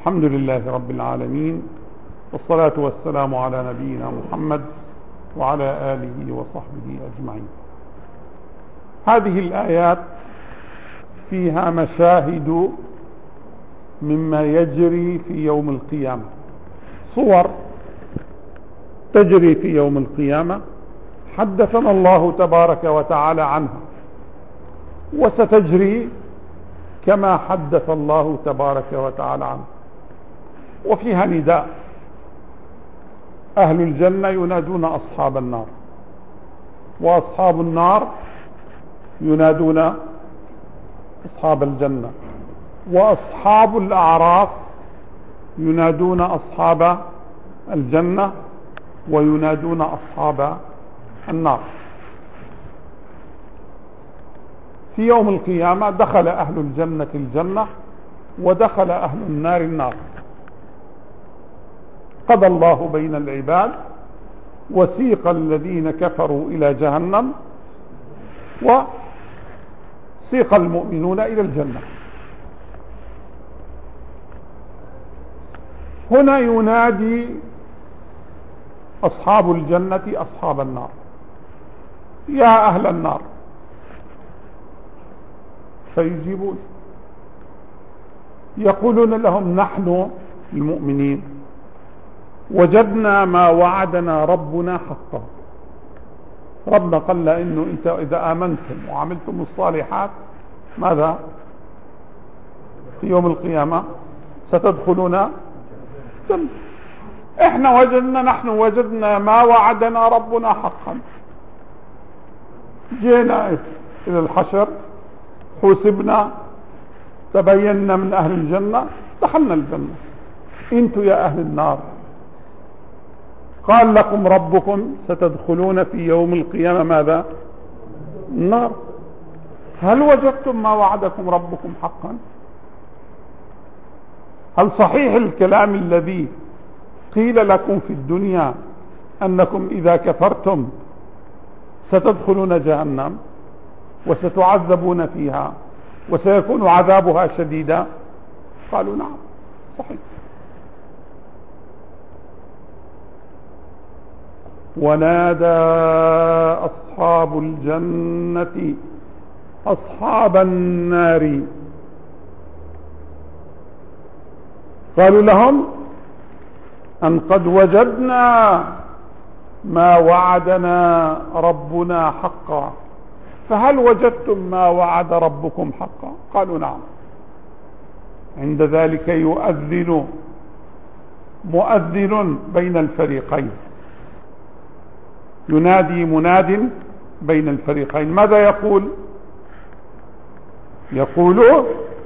الحمد لله رب العالمين، والصلاة والسلام على نبينا محمد وعلى آله وصحبه أجمعين. هذه الآيات فيها مشاهد مما يجري في يوم القيامة، صور تجري في يوم القيامة حدثنا الله تبارك وتعالى عنها، وستجري كما حدث الله تبارك وتعالى عنه. وفيها نداء، أهل الجنة ينادون أصحاب النار، وأصحاب النار ينادون أصحاب الجنة، وأصحاب الأعراف ينادون أصحاب الجنة وينادون أصحاب النار. في يوم القيامة دخل أهل الجنة الجنة ودخل أهل النار النار، قضى الله بين العباد، وسيق الذين كفروا إلى جهنم وسيق المؤمنون إلى الجنة. هنا ينادي أصحاب الجنة أصحاب النار: يا أهل النار، فيجيبون يقولون لهم: نحن المؤمنين وجدنا ما وعدنا ربنا حقا. ربنا قال إنه انت إذا آمنتم وعملتم الصالحات ماذا في يوم القيامة ستدخلون جنة. نحن وجدنا ما وعدنا ربنا حقا. جينا إلى الحشر، حسبنا، تبينا من أهل الجنة، دخلنا الجنة. انتوا يا أهل النار قال لكم ربكم ستدخلون في يوم القيامة ماذا؟ النار. هل وجدتم ما وعدكم ربكم حقا؟ هل صحيح الكلام الذي قيل لكم في الدنيا أنكم إذا كفرتم ستدخلون جهنم وستعذبون فيها وسيكون عذابها شديدا؟ قالوا نعم صحيح. ونادى أصحاب الجنة أصحاب النار قالوا لهم أن قد وجدنا ما وعدنا ربنا حقا، فهل وجدتم ما وعد ربكم حقا؟ قالوا نعم. عند ذلك يؤذن مؤذن بين الفريقين، ينادي مناد بين الفريقين. ماذا يقول؟ يقول: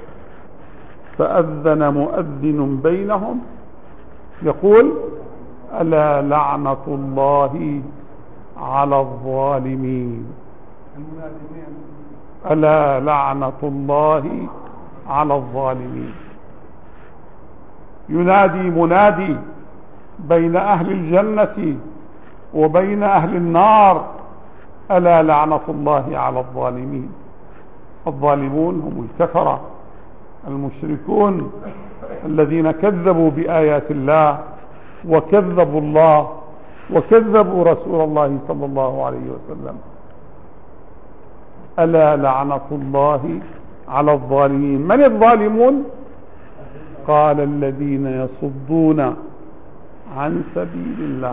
فأذن مؤذن بينهم يقول: ألا لعنة الله على الظالمين. ألا لعنة الله على الظالمين. ينادي منادي بين أهل الجنة وبين أهل النار: ألا لعنة الله على الظالمين. الظالمون هم الكفرة المشركون الذين كذبوا بآيات الله وكذبوا الله وكذبوا رسول الله صلى الله عليه وسلم. ألا لعنة الله على الظالمين. من الظالمون؟ قال: الذين يصدون عن سبيل الله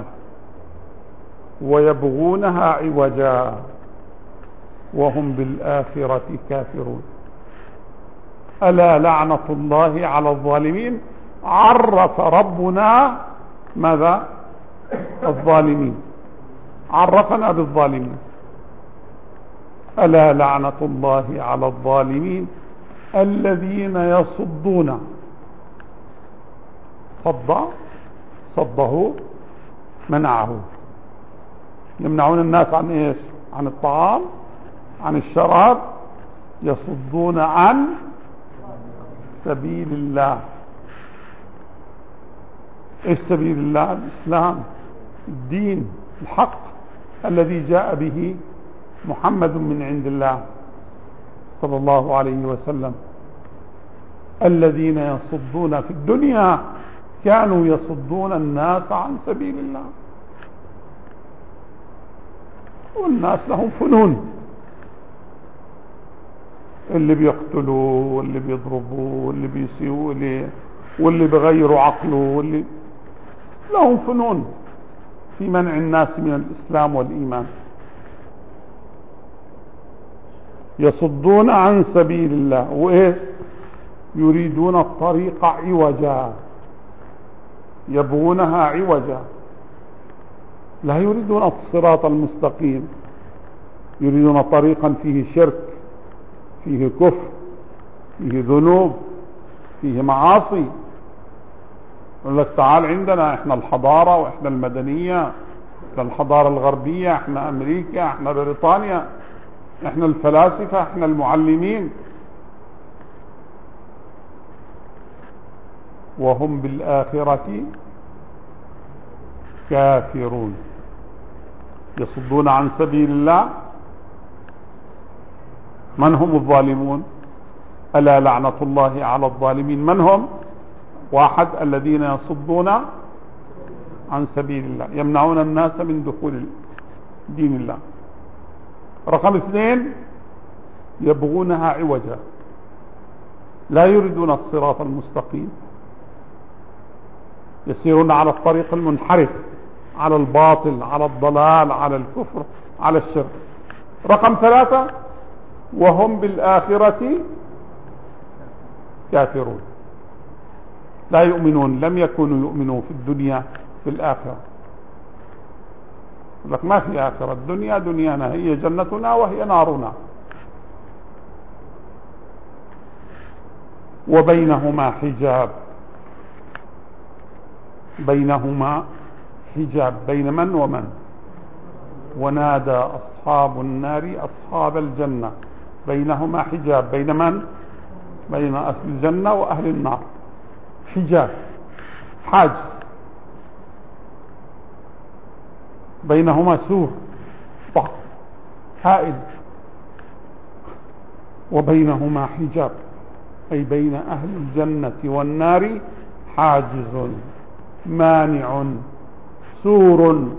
ويبغونها عوجا وهم بالآخرة كافرون. ألا لعنة الله على الظالمين. عرف ربنا ماذا؟ الظالمين، عرفنا بالظالمين. ألا لعنة الله على الظالمين الذين يصدون. صده منعه، يمنعون الناس عن ايش؟ عن الطعام، عن الشراب. يصدون عن سبيل الله. ايش سبيل الله؟ الاسلام، الدين الحق الذي جاء به محمد من عند الله صلى الله عليه وسلم. الذين يصدون في الدنيا كانوا يصدون الناس عن سبيل الله. والناس لهم فنون، اللي بيقتلوا واللي بيضربوا واللي بيسيئوا واللي بيغيروا عقله واللي لهم فنون في منع الناس من الإسلام والإيمان. يصدون عن سبيل الله وإيه؟ يريدون الطريق عوجا، يبغونها عوجا، لا يريدون الصراط المستقيم، يريدون طريقا فيه شرك، فيه كفر، فيه ذنوب، فيه معاصي. يقول لك تعال عندنا، احنا الحضارة واحنا المدنية، احنا الحضارة الغربية، احنا امريكا، احنا بريطانيا، احنا الفلاسفة، احنا المعلمين. وهم بالآخرة كافرون. يصدون عن سبيل الله. من هم الظالمون؟ ألا لعنة الله على الظالمين. من هم؟ واحد، الذين يصدون عن سبيل الله، يمنعون الناس من دخول دين الله. رقم اثنين، يبغونها عوجا، لا يريدون الصراط المستقيم، يسيرون على الطريق المنحرف، على الباطل، على الضلال، على الكفر، على الشرك. رقم ثلاثة، وهم بالآخرة كافرون، لا يؤمنون، لم يكونوا يؤمنون في الدنيا، في الآخرة. لك ما في آخرة، الدنيا دنيانا، هي جنتنا وهي نارنا. وبينهما حجاب، بينهما حجاب، بين من ومن؟ ونادى أصحاب النار أصحاب الجنة. بينهما حجاب، بين من؟ بين أهل الجنة وأهل النار. حجاب، حاجز، بينهما سور ضخم هائل. وبينهما حجاب، أي بين أهل الجنة والنار حاجز مانع، سور.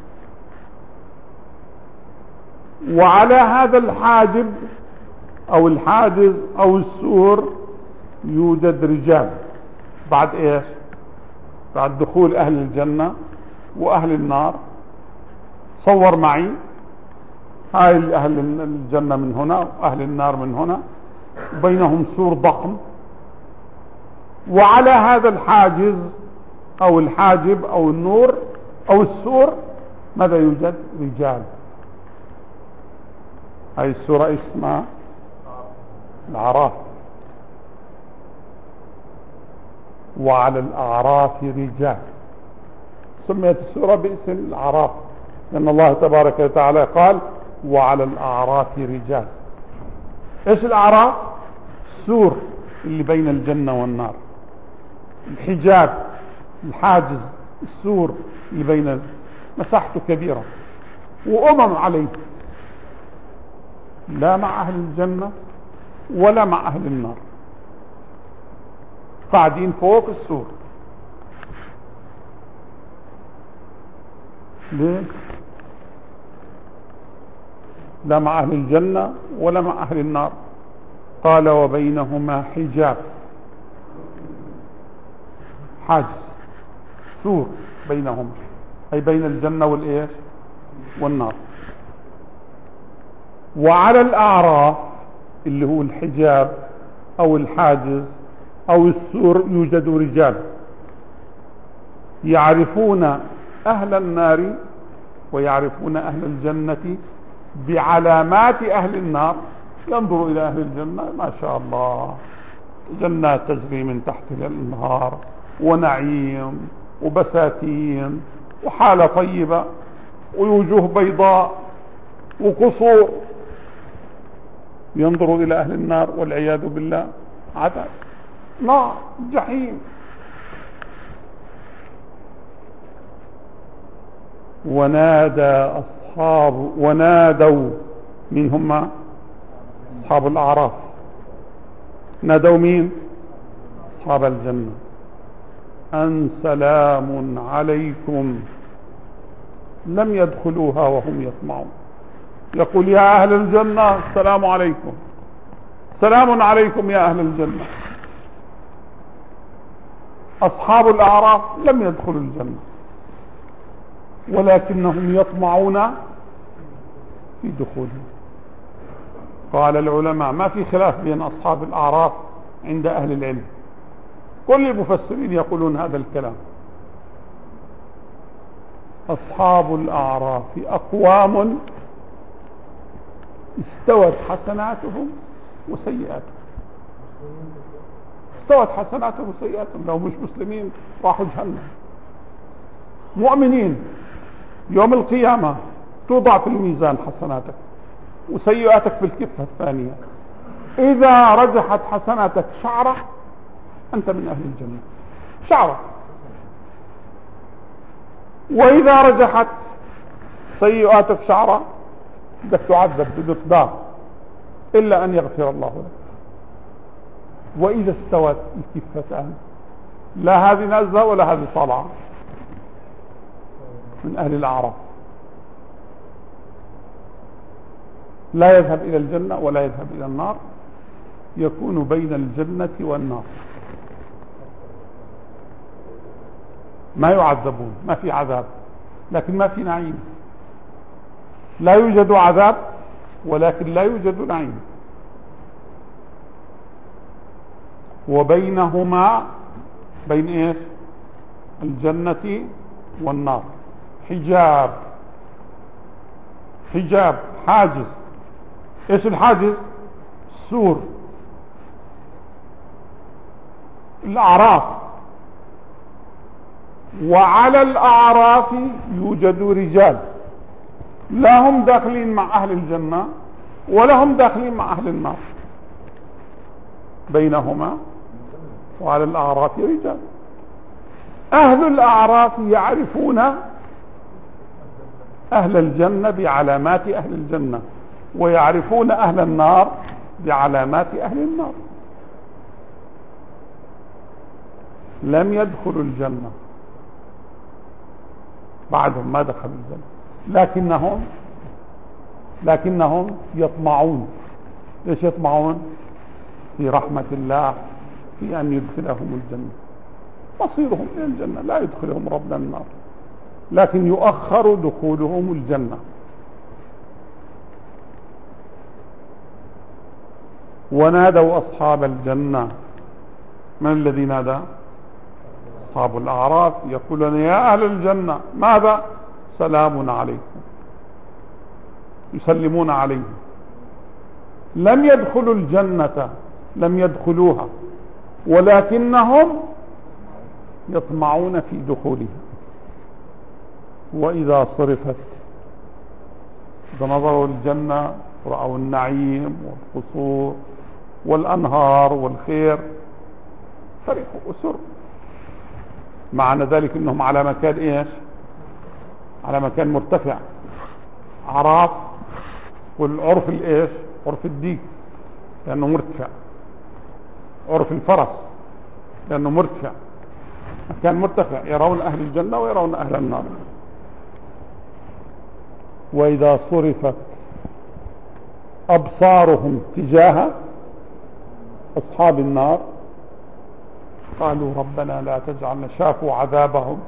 وعلى هذا الحاجب أو الحاجز أو السور يوجد رجال. بعد إيش؟ بعد دخول أهل الجنة وأهل النار. صور معي، هاي أهل الجنة من هنا وأهل النار من هنا، بينهم سور ضخم. وعلى هذا الحاجز أو الحاجب أو النور أو السور ماذا يوجد؟ رجال. هاي السورة اسمها الأعراف. وعلى الأعراف رجال. سميت السورة باسم الأعراف لأن الله تبارك وتعالى قال وعلى الأعراف رجال. ايش الأعراف؟ السور اللي بين الجنة والنار، الحجاب، الحاجز، السور اللي بين، مساحته كبيرة. وأمم عليه، لا مع أهل الجنة ولا مع أهل النار، قاعدين فوق السور. ليه؟ لا مع أهل الجنة ولا مع أهل النار. قال وبينهما حجاب، حاجز، سور بينهما، أي بين الجنة والإيش؟ والنار. وعلى الأعراف اللي هو الحجاب أو الحاجز أو السور يوجد رجال يعرفون أهل النار ويعرفون أهل الجنة بعلامات أهل النار. ينظر إلى أهل الجنة، ما شاء الله، جنات تجري من تحتها الأنهار ونعيم وبساتين وحالة طيبة ووجوه بيضاء وقصور. ينظر إلى أهل النار والعياذ بالله عذاب، نار، جحيم. ونادوا من هم؟ أصحاب الأعراف. نادوا مين؟ أصحاب الجنة أن سلام عليكم لم يدخلوها وهم يطمعون. يقول يا أهل الجنة السلام عليكم، سلام عليكم يا أهل الجنة. أصحاب الأعراف لم يدخلوا الجنة ولكنهم يطمعون في دخولها. قال العلماء ما في خلاف بين أصحاب الأعراف عند أهل العلم، كل المفسرين يقولون هذا الكلام. أصحاب الأعراف أقوام استوت حسناتهم وسيئاتهم، استوت حسناتهم وسيئاتهم. لو مش مسلمين راحوا جهنم. مؤمنين يوم القيامة توضع في الميزان حسناتك وسيئاتك في الكفة الثانية. إذا رجحت حسناتك شعرة أنت من أهل الجنة، شعرة. وإذا رجحت سيئاتك شعرة بدك تعذب بمقدار إلا أن يغفر الله لك. وإذا استوت الكفتان لا هذه نازلة ولا هذه طالعة، من أهل الأعراف لا يذهب إلى الجنة ولا يذهب إلى النار، يكون بين الجنة والنار. ما يعذبون، ما في عذاب، لكن ما في نعيم. لا يوجد عذاب ولكن لا يوجد نعيم. وبينهما، بين ايش؟ الجنة والنار، حجاب، حجاب، حاجز. ايش الحاجز؟ السور، الأعراف. وعلى الأعراف يوجد رجال لا هم داخلين مع أهل الجنة ولا هم داخلين مع أهل النار، بينهما وعلى الأعراف رجال. أهل الأعراف يعرفون أهل الجنة بعلامات أهل الجنة، ويعرفون أهل النار بعلامات أهل النار. لم يدخلوا الجنة، بعدهم ما دخلوا الجنة، لكنهم يطمعون. ليش يطمعون؟ في رحمة الله، في أن يدخلهم الجنة. مصيرهم إلى الجنة، لا يدخلهم ربنا النار، لكن يؤخر دخولهم الجنة. ونادوا أصحاب الجنة. من الذي نادى؟ أصحاب الأعراف يقولون يا أهل الجنة ماذا؟ سلام عليكم، يسلمون عليهم. لم يدخلوا الجنة، لم يدخلوها، ولكنهم يطمعون في دخولها. وإذا صرفت، إذا نظروا الجنة رأوا النعيم والقصور والأنهار والخير فرحوا وسروا. معنى ذلك انهم على مكان ايش؟ على مكان مرتفع. أعراف، والعرف الايش؟ عرف الديك لانه مرتفع، عرف الفرس لانه مرتفع، مكان مرتفع. يرون اهل الجنة ويرون اهل النار. واذا صرفت ابصارهم تجاه اصحاب النار قالوا ربنا لا تجعلنا. شافوا عذابهم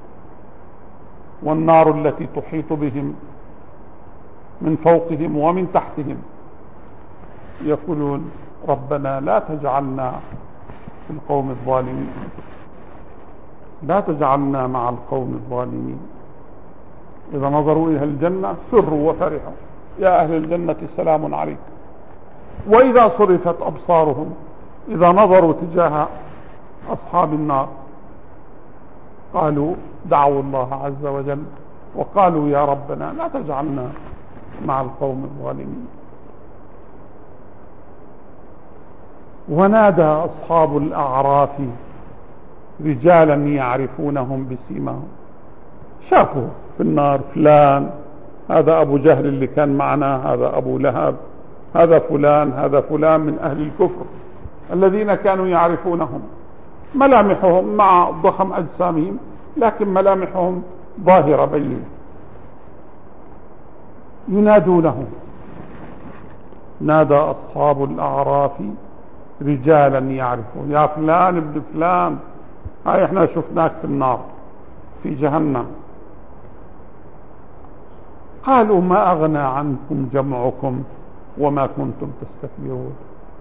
والنار التي تحيط بهم من فوقهم ومن تحتهم، يقولون ربنا لا تجعلنا في القوم الظالمين، لا تجعلنا مع القوم الظالمين. إذا نظروا إلى الجنة سروا وفرحوا، يا أهل الجنة السلام عليكم. وإذا صرفت أبصارهم، إذا نظروا تجاه أصحاب النار قالوا، دعوا الله عز وجل وقالوا يا ربنا لا تجعلنا مع القوم الظالمين. ونادى أصحاب الأعراف رجالا يعرفونهم بسيماهم. شافوا في النار فلان، هذا أبو جهل اللي كان معنا، هذا أبو لهب، هذا فلان، هذا فلان من أهل الكفر الذين كانوا يعرفونهم. ملامحهم مع ضخم أجسامهم، لكن ملامحهم ظاهرة بينة. ينادونه، نادى أصحاب الأعراف رجالا يعرفون، يا فلان ابن فلان، هاي احنا شفناك في النار في جهنم. قالوا ما أغنى عنكم جمعكم وما كنتم تستكبرون.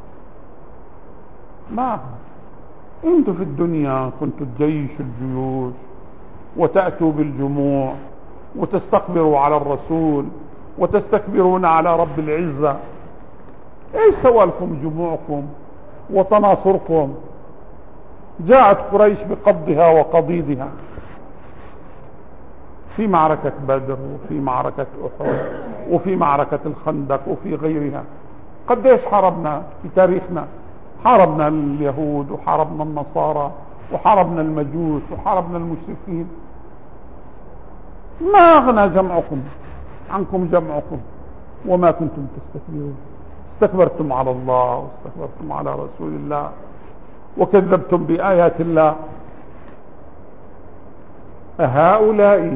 ما انتم في الدنيا كنتم تجيشوا الجيوش وتأتوا بالجموع وتستكبروا على الرسول وتستكبرون على رب العزة. ايش سوى لكم جموعكم وتناصركم؟ جاءت قريش بقبضها وقضيضها في معركة بدر وفي معركة أحد وفي معركة الخندق وفي غيرها. قديش حاربنا في تاريخنا؟ حاربنا اليهود وحاربنا النصارى وحاربنا المجوس وحاربنا المشركين. ما أغنى جمعكم عنكم جمعكم وما كنتم تستكبرون. استكبرتم على الله واستكبرتم على رسول الله وكذبتم بآيات الله. أهؤلاء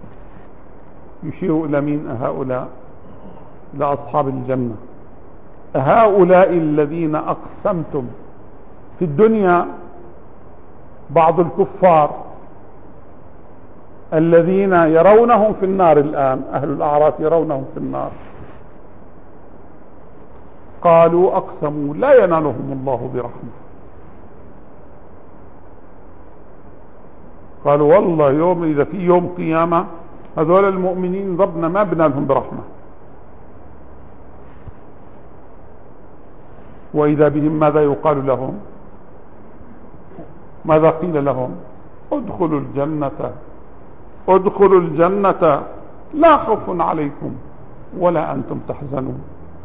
يشير إلى مين؟ أهؤلاء لأصحاب الجنة. أهؤلاء الذين أقسمتم في الدنيا. بعض الكفار الذين يرونهم في النار الآن، أهل الأعراف يرونهم في النار، قالوا أقسموا لا ينالهم الله برحمة. قالوا والله يوم إذا في يوم قيامة هذول المؤمنين ربنا ما بنالهم برحمة. وإذا بهم ماذا يقال لهم؟ ماذا قيل لهم؟ ادخلوا الجنة، ادخلوا الجنة لا خوف عليكم ولا أنتم تحزنون.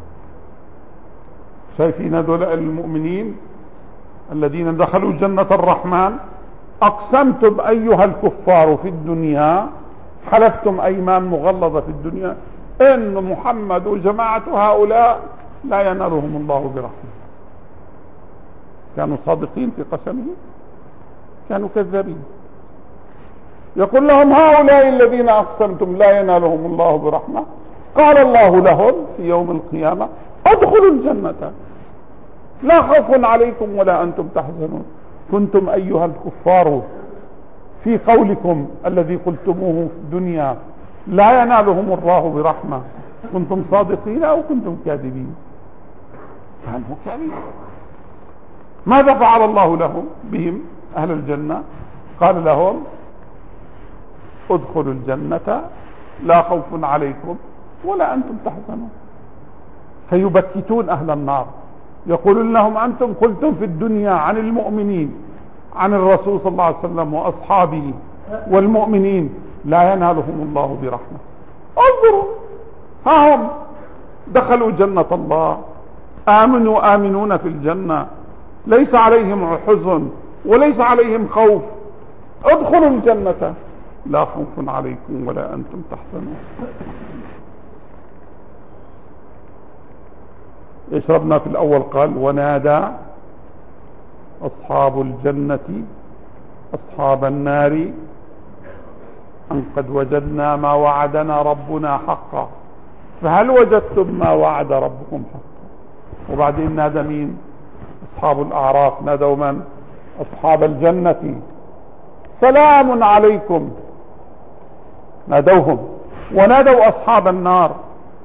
شايفين هذول المؤمنين الذين دخلوا جنة الرحمن؟ أقسمتم أيها الكفار في الدنيا، حلفتم أيمان مغلظة في الدنيا إن محمد وجماعة هؤلاء لا ينالهم الله برحمة. كانوا صادقين في قسمه؟ كانوا كذابين. يقول لهم هؤلاء الذين أقسمتم لا ينالهم الله برحمة، قال الله لهم في يوم القيامة ادخلوا الجنة لا خوف عليكم ولا أنتم تحزنون. كنتم أيها الكفار في قولكم الذي قلتموه في الدنيا لا ينالهم الله برحمة، كنتم صادقين أو كنتم كاذبين؟ كانوا كاذبين. ماذا فعل الله لهم بهم أهل الجنة؟ قال لهم ادخلوا الجنة لا خوف عليكم ولا أنتم تحزنون. فيبكتون أهل النار، يقولون لهم أنتم قلتم في الدنيا عن المؤمنين، عن الرسول صلى الله عليه وسلم وأصحابه والمؤمنين لا ينالهم الله برحمة. انظروا ها هم دخلوا جنة الله، آمنون في الجنة، ليس عليهم حزن وليس عليهم خوف. ادخلوا الجنة لا خوف عليكم ولا أنتم تحزنون. يشربنا في الأول قال ونادى أصحاب الجنة أصحاب النار أن قد وجدنا ما وعدنا ربنا حقا فهل وجدتم ما وعد ربكم حقا. وبعدين نادى مين؟ أصحاب الأعراف نادوا من؟ أصحاب الجنة سلام عليكم، نادوهم. ونادوا أصحاب النار،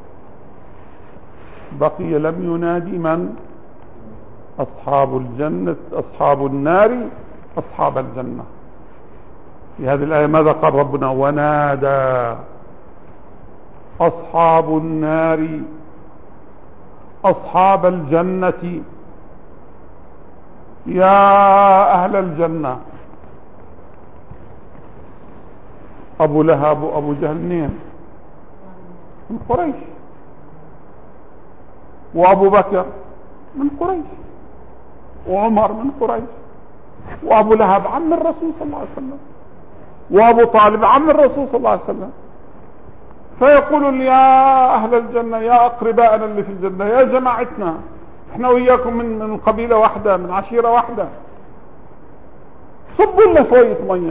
بقي لم ينادي من؟ أصحاب الجنة أصحاب النار أصحاب الجنة. في هذه الآية ماذا قال ربنا؟ ونادى أصحاب النار أصحاب الجنة يا أهل الجنة. أبو لهب وأبو جهل منين؟ من قريش. وأبو بكر من قريش، وعمر من قريش، وأبو لهب عم الرسول صلى الله عليه وسلم، وأبو طالب عم الرسول صلى الله عليه وسلم. فيقولون يا أهل الجنة، يا أقربائنا اللي في الجنة، يا جماعتنا، احنا وياكم من قبيلة واحدة، من عشيرة واحدة. صبوا لنا شوية مية،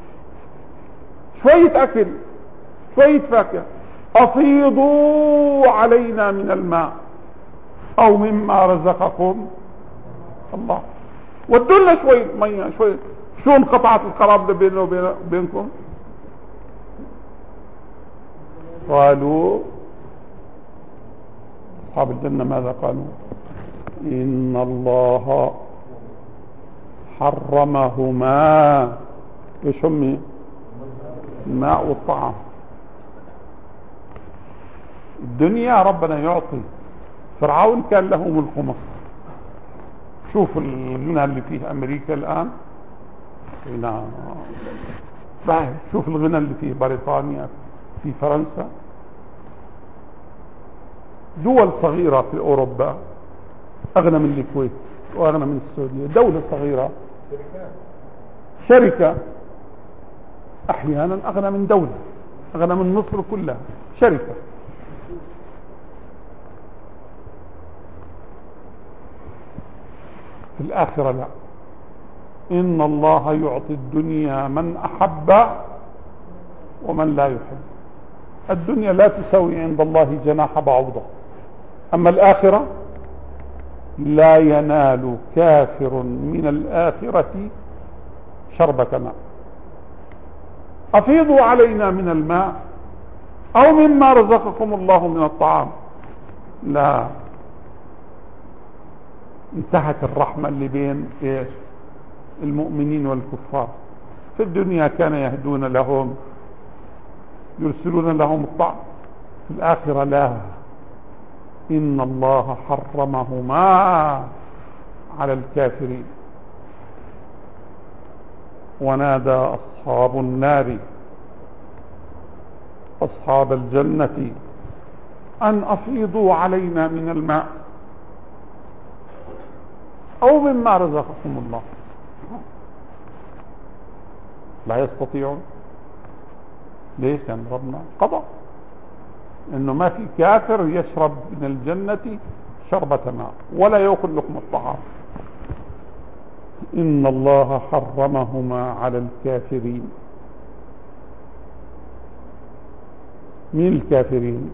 شوية أكل، شوية فاكهة، أفيضوا علينا من الماء أو مما رزقكم الله. ودوا لنا شوية مية، شوية. شو انقطعت القرابة بيننا وبينكم؟ قالوا أصحاب الجنة ماذا قالوا؟ إن الله حرمهما. ايش هم؟ الماء والطعام. الدنيا ربنا يعطي. فرعون كان له ملك مصر. شوف الغنى اللي فيه أمريكا الآن، شوف الغنى اللي فيه بريطانيا، في فرنسا، دول صغيرة في أوروبا أغنى من الكويت وأغنى من السعودية. دولة صغيرة، شركة أحيانا أغنى من دولة، أغنى من مصر كلها، شركة. في الآخرة لا، إن الله يعطي الدنيا من أحب ومن لا يحب. الدنيا لا تساوي عند الله جناح بعوضة. أما الآخرة لا ينال كافر من الآخرة شربة ماء. أفيضوا علينا من الماء أو مما رزقكم الله من الطعام. لا، انتهت الرحمة اللي بين إيش؟ المؤمنين والكفار. في الدنيا كان يهدون لهم، يرسلون لهم الطعام. في الآخرة لا، إن الله حرمهما على الكافرين. ونادى أصحاب النار أصحاب الجنة أن أفيضوا علينا من الماء أو مما رزقكم الله. لا يستطيعون. ليش؟ لأن ربنا قضى إنه ما في كافر يشرب من الجنة شربة ماء ولا يأكل لكم الطعام. إن الله حرمهما على الكافرين. مين الكافرين؟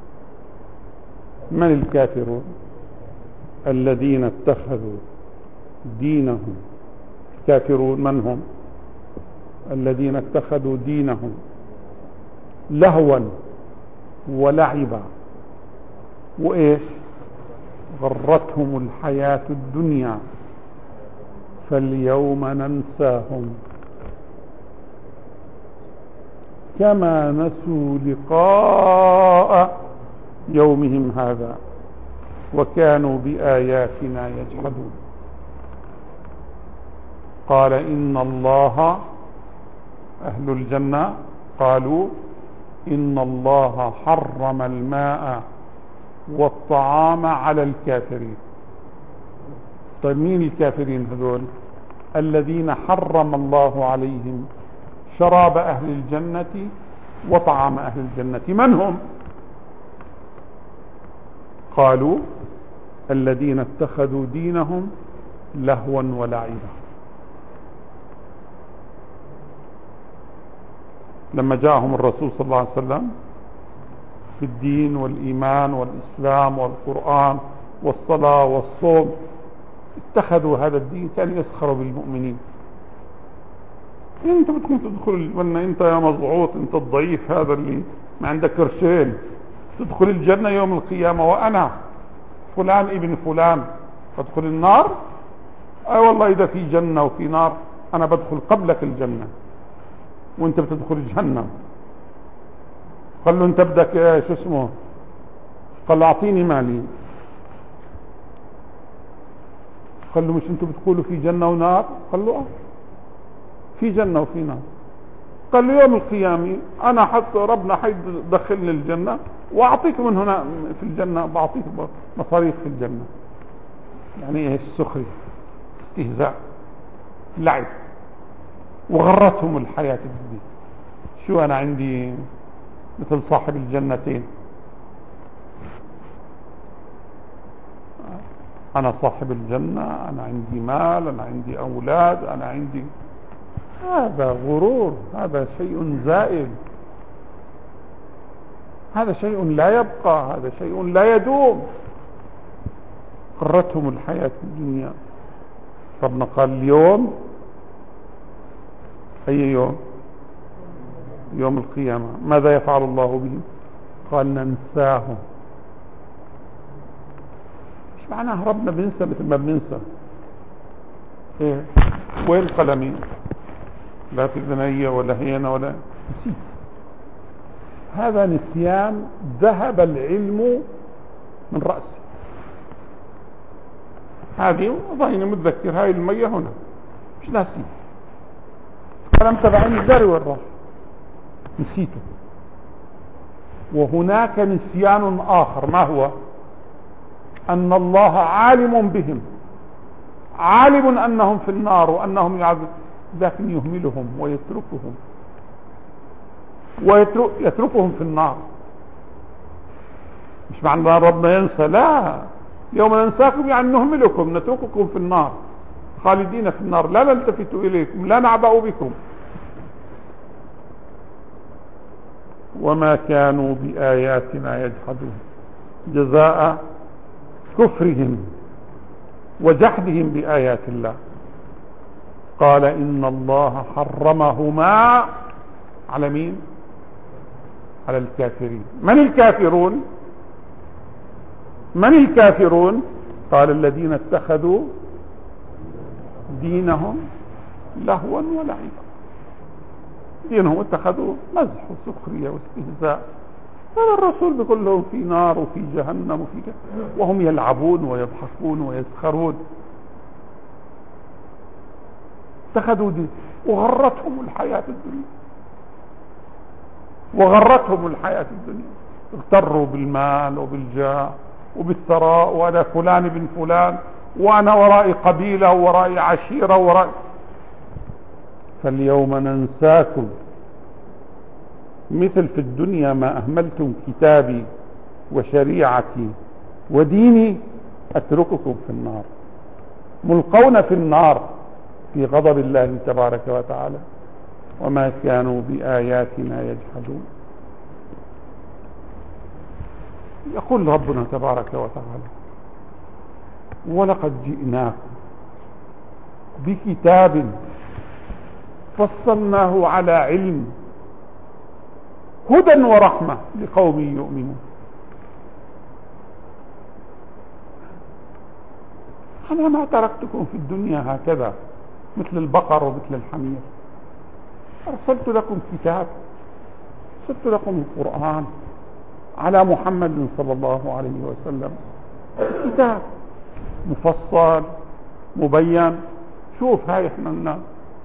من الكافرون؟ الذين اتخذوا دينهم. الكافرون من هم؟ الذين اتخذوا دينهم لهوا ولعبا وإيش؟ غرتهم الحياة الدنيا فاليوم ننساهم كما نسوا لقاء يومهم هذا وكانوا بآياتنا يجحدون. قال إن الله، أهل الجنة قالوا إن الله حرم الماء والطعام على الكافرين. طيب مين الكافرين هذول؟ الذين حرم الله عليهم شراب أهل الجنة وطعام أهل الجنة. من هم؟ قالوا الذين اتخذوا دينهم لهوا ولعبا. لما جاءهم الرسول صلى الله عليه وسلم في الدين والإيمان والإسلام والقرآن والصلاة والصوم، اتخذوا هذا الدين كان يسخروا بالمؤمنين. انت بتكون تدخل، ولا انت يا مضغوط، انت الضعيف هذا اللي ما عندك قرشين، تدخل الجنة يوم القيامة وأنا فلان ابن فلان تدخل النار؟ أي والله إذا في جنة وفي نار أنا بدخل قبلك الجنة وانت بتدخل الجنة. قال له انت بدك شو اسمه؟ قال له اعطيني مالي. قال له مش انتوا بتقولوا في جنة ونار؟ قال له في جنة وفي نار. قال له يوم القيامة انا حتى ربنا حيدخلني الجنة واعطيك من هنا في الجنة، بعطيك مصاريف في الجنة. يعني ايش؟ سخري، استهزاء، لعب. وغرتهم الحياة الدنيا. شو انا عندي مثل صاحب الجنتين، انا صاحب الجنة، انا عندي مال، انا عندي اولاد، انا عندي هذا غرور، هذا شيء زائل، هذا شيء لا يبقى، هذا شيء لا يدوم. غرتهم الحياة الدنيا. ربنا قال اليوم، أي يوم؟ يوم القيامة. ماذا يفعل الله بهم؟ قال ننساهم. مش معناه ربنا بننسى مثل ما بننسى. ايه وين قلمي؟ لا في البنية ولا هنا ولا نسيت. هذا نسيان، ذهب العلم من رأسي. هذه ضعيني متذكر، هاي المية هنا مش ناسي. القلم تبعين الداري والراح نسيته. وهناك نسيان آخر، ما هو؟ أن الله عالم بهم، عالم أنهم في النار وأنهم يعذبون، لكن يهملهم ويتركهم في النار. مش معنى ربنا ينسى، لا، يوم ننساكم يعني نهملكم، نترككم في النار خالدين في النار، لا نلتفت إليكم، لا نعبأ بكم. وما كانوا بآياتنا يجحدون، جزاء كفرهم وجحدهم بآيات الله. قال إن الله حرمهما على مين؟ على الكافرين. من الكافرون؟ من الكافرون؟ قال الذين اتخذوا دينهم لهوا ولعبا. دينهم اتخذوا مزح وسخرية واستهزاء. هذا الرسول بيقول لهم في نار وفي جهنم وفي وهم يلعبون ويضحكون ويسخرون. اتخذوا دين وغرتهم الحياة الدنيا، وغرتهم الحياة الدنيا. اغتروا بالمال وبالجاه وبالثراء، وأنا فلان بن فلان، وأنا ورائي قبيلة ورائي عشيرة ورائي. فاليوم ننساكم مثل في الدنيا ما أهملتم كتابي وشريعتي وديني، أترككم في النار، ملقون في النار في غضب الله تبارك وتعالى. وما كانوا بآياتنا يجحدون. يقول ربنا تبارك وتعالى ولقد جئناكم بكتاب فصلناه على علم هدى ورحمة لقوم يؤمنون. أنا ما تركتكم في الدنيا هكذا مثل البقر ومثل الحمير. أرسلت لكم كتاب، أرسلت لكم القرآن على محمد صلى الله عليه وسلم، كتاب مفصل مبين. شوف هاي احنا لنا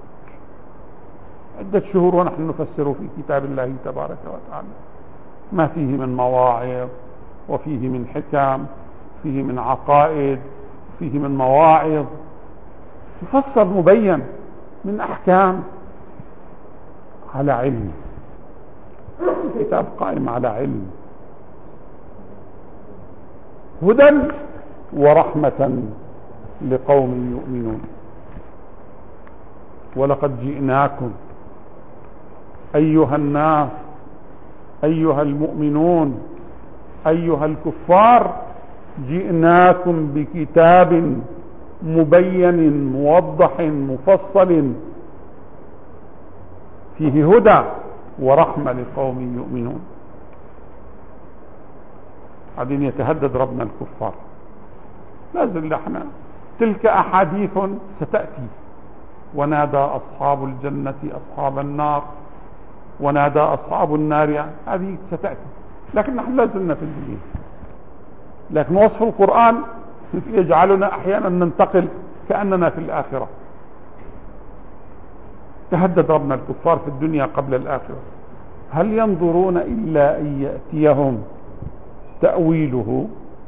عدة شهور ونحن نفسر في كتاب الله تبارك وتعالى، ما فيه من مواعظ وفيه من حكم، فيه من عقائد، فيه من مواعظ، مفصل مبين من أحكام على علم. الكتاب قائم على علم، هدى ورحمة لقوم يؤمنون. ولقد جئناكم أيها الناس، أيها المؤمنون، أيها الكفار، جئناكم بكتاب مبين موضح مفصل فيه هدى ورحمة لقوم يؤمنون. بعدين يتهدد ربنا الكفار، لازم احنا تلك أحاديث ستأتي. ونادى أصحاب الجنة أصحاب النار، ونادى أصحاب النار، هذه ستأتي، لكن نحن لازلنا في الدنيا. لكن وصف القرآن يجعلنا أحيانا ننتقل كأننا في الآخرة. تهدد ربنا الكفار في الدنيا قبل الآخرة. هل ينظرون إلا أن يأتيهم تأويله؟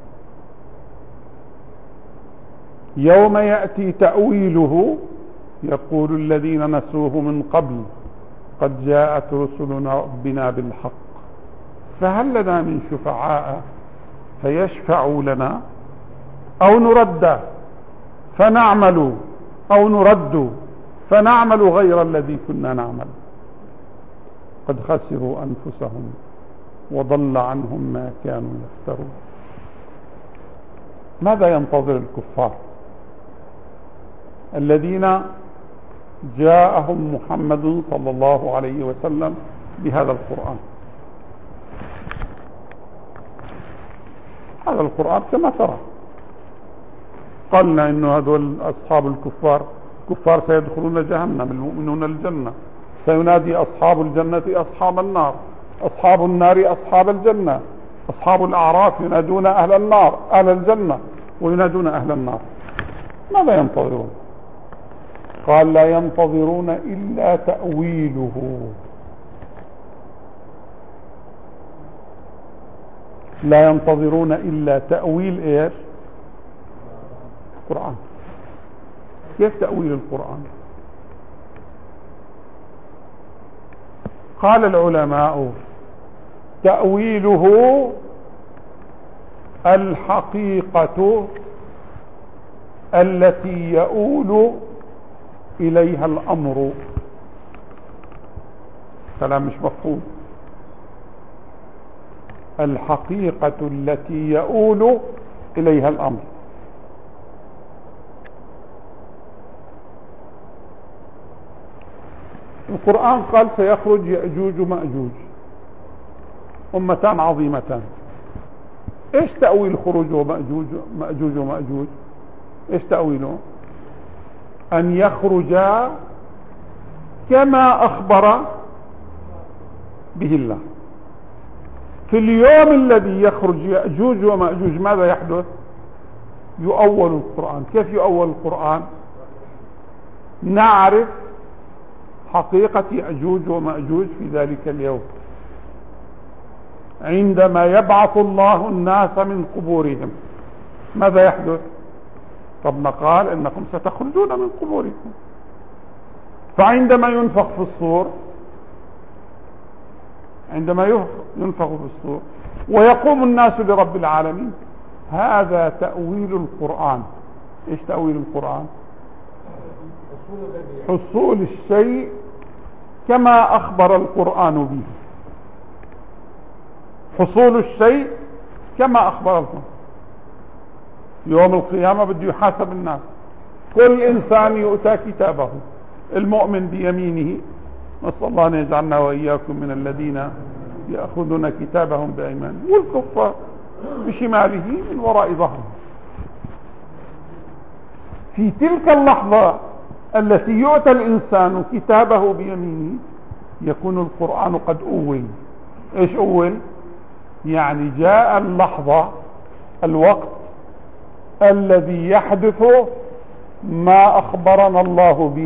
يوم يأتي تأويله يقول الذين نسوه من قبل قد جاءت رسلنا ربنا بالحق فهل لنا من شفعاء فيشفعوا لنا أو نرد فنعمل أو نرد فنعمل غير الذي كنا نعمل قد خسروا أنفسهم وضل عنهم ما كانوا يفترون. ماذا ينتظر الكفار الذين جاءهم محمد صلى الله عليه وسلم بهذا القرآن؟ هذا القرآن كما ترى قالنا إنه هذول أصحاب الكفار سيدخلون جهنم، المؤمنون الجنة، سينادي أصحاب الجنة أصحاب النار، أصحاب النار أصحاب الجنة، أصحاب الأعراف ينادون أهل النار أهل الجنة وينادون أهل النار. ماذا ينتظرون؟ قال لا ينتظرون إلا تأويله. لا ينتظرون إلا تأويل إيش؟ القرآن. كيف تأويل القرآن؟ قال العلماء تأويله الحقيقة التي يؤول إليها الأمر. كلام مش مفهوم. الحقيقة التي يؤول إليها الأمر. القرآن قال سيخرج يأجوج ومأجوج، أمتان عظيمتان. إيش تأويل خروج مأجوج ومأجوج؟ إيش تأويله؟ أن يخرجا كما أخبر به الله. في اليوم الذي يخرج يأجوج ومأجوج ماذا يحدث؟ يؤول القرآن. كيف يؤول القرآن؟ نعرف حقيقة يأجوج ومأجوج في ذلك اليوم عندما يبعث الله الناس من قبورهم. ماذا يحدث؟ ربنا قال إنكم ستخرجون من قبوركم، فعندما ينفخ في الصور، عندما ينفخ في الصور ويقوم الناس لرب العالمين، هذا تأويل القرآن. إيش تأويل القرآن؟ حصول الشيء كما أخبر القرآن به. حصول الشيء كما أخبر القرآن. يوم القيامة بده يحاسب الناس، كل إنسان يؤتى كتابه، المؤمن بيمينه، نسأل الله أن يجعلنا وإياكم من الذين يأخذون كتابهم بأيمانهم، والكفار بشماله من وراء ظهره. في تلك اللحظة التي يؤتى الإنسان كتابه بيمينه يكون القرآن قد أول. إيش أول؟ يعني جاء اللحظة، الوقت الذي يحدث ما أخبرنا الله به.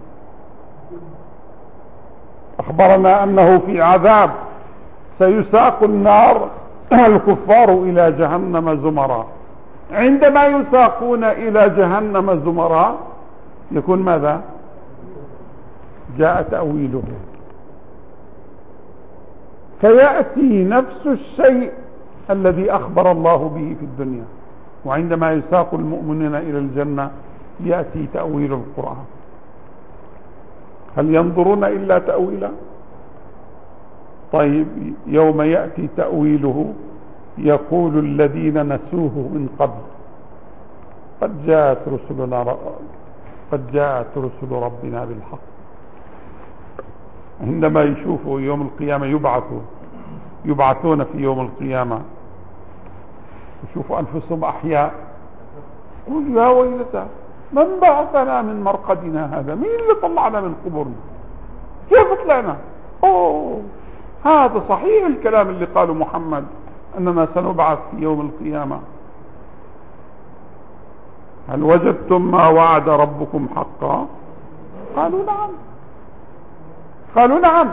أخبرنا أنه في عذاب سيساق النار الكفار إلى جهنم زمرا. عندما يساقون إلى جهنم زمرا يكون ماذا؟ جاء تأويله، فيأتي نفس الشيء الذي أخبر الله به في الدنيا، وعندما يساق المؤمنين إلى الجنة يأتي تأويل القرآن. هل ينظرون إلا تأويله؟ طيب يوم يأتي تأويله يقول الذين نسوه من قبل قد جاءت رسل ربنا بالحق. عندما يشوفوا يوم القيامة يبعثون في يوم القيامة، يشوفوا أنفسهم أحياء، يقول يا ويلتا من بعثنا من مرقدنا هذا؟ مين اللي طلعنا من قبورنا؟ كيف طلعنا؟ هذا صحيح الكلام اللي قاله محمد أننا سنبعث في يوم القيامة. هل وجدتم ما وعد ربكم حقا؟ قالوا نعم.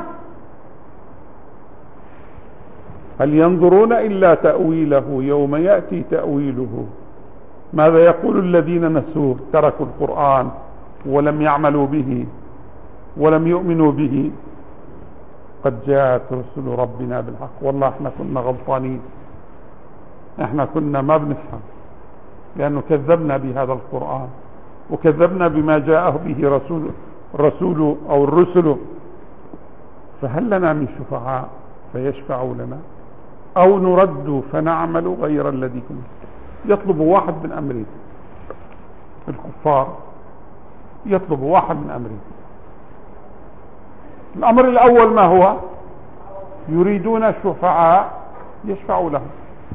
هل ينظرون إلا تأويله يوم يأتي تأويله؟ ماذا يقول الذين نسوه؟ تركوا القرآن ولم يعملوا به ولم يؤمنوا به. قد جاءت رسل ربنا بالحق. والله احنا كنا غلطانين، احنا كنا ما بنفهم، لأنه كذبنا بهذا القرآن وكذبنا بما جاءه به الرسول أو الرسل فهل لنا من شفعاء فيشفعوا لنا أو نرد فنعمل غير الذي كنا. يطلب واحد من أمرين، الكفار يطلب واحد من أمرين. الأمر الأول ما هو؟ يريدون شفعاء يشفعوا لهم.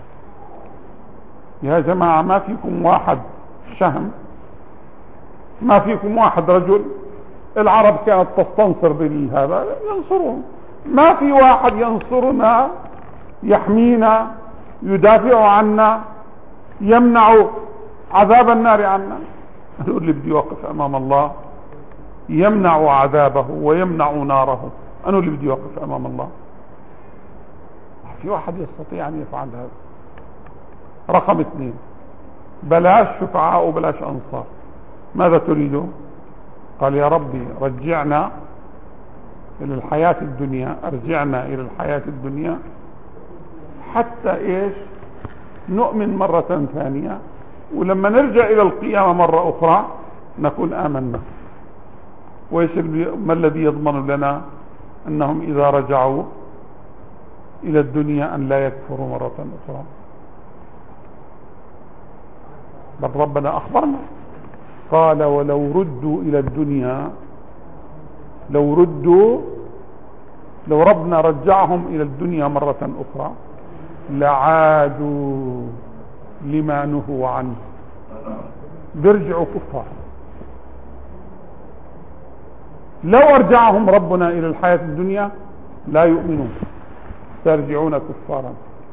يا جماعة ما فيكم واحد شهم، ما فيكم واحد رجل. العرب كانت تستنصر بهذا ينصرون، ما في واحد ينصرنا يحمينا يدافع عنا يمنع عذاب النار عنا. هو اللي بده يوقف امام الله يمنع عذابه ويمنع ناره، أنا اللي بدي يوقف امام الله. في واحد يستطيع ان يفعل هذا. رقم 2، بلاش شفعاء وبلاش انصار. ماذا تريد؟ قال يا ربي رجعنا الى الحياة الدنيا، ارجعنا الى الحياة الدنيا حتى ايش؟ نؤمن مرة ثانية، ولما نرجع الى القيامة مرة اخرى نكون امنا. وايش ما الذي يضمن لنا انهم اذا رجعوا الى الدنيا ان لا يكفروا مرة اخرى؟ بل ربنا اخبرنا قال ولو ردوا الى الدنيا، لو ربنا رجعهم الى الدنيا مرة اخرى لعادوا لما نهوا عنه، بيرجعوا كفار. لو ارجعهم ربنا الى الحياة الدنيا لا يؤمنون، سيرجعون كفارا.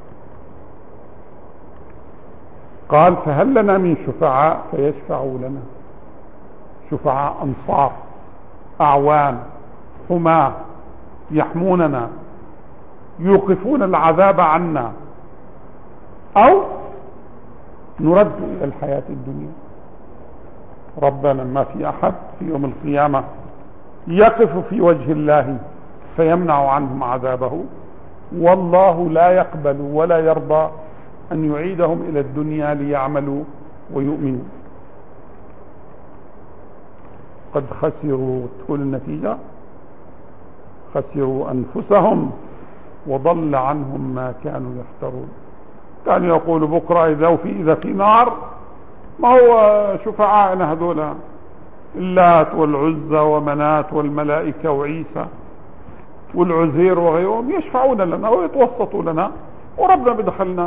قال فهل لنا من شفعاء فيشفعوا لنا. شفعاء انصار اعوان حماة يحموننا يوقفون العذاب عنا، او نرد الى الحياة الدنيا. ربنا ما في احد في يوم القيامة يقف في وجه الله فيمنع عنهم عذابه، والله لا يقبل ولا يرضى ان يعيدهم الى الدنيا ليعملوا ويؤمنوا. قد خسروا، تقول النتيجة خسروا انفسهم وضل عنهم ما كانوا يفترون. كانوا يقولوا بكرة اذا في نار، ما هو شفعاءنا هذولا اللات والعزى ومنات والملائكة وعيسى والعزير وغيرهم يشفعون لنا ويتوسطوا لنا وربنا بدخلنا.